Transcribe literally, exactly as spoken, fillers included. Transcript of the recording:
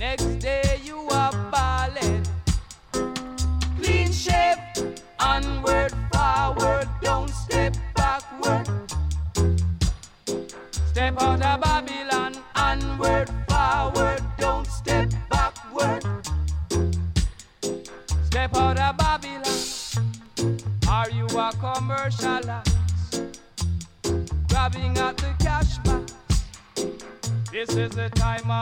Next day you are ballad. Clean shape, onward, forward, don't step backward. Step out of Babylon, onward, forward, don't step backward. Step out of Babylon. Are you a commercialist? Grabbing at the cash box. This is the time of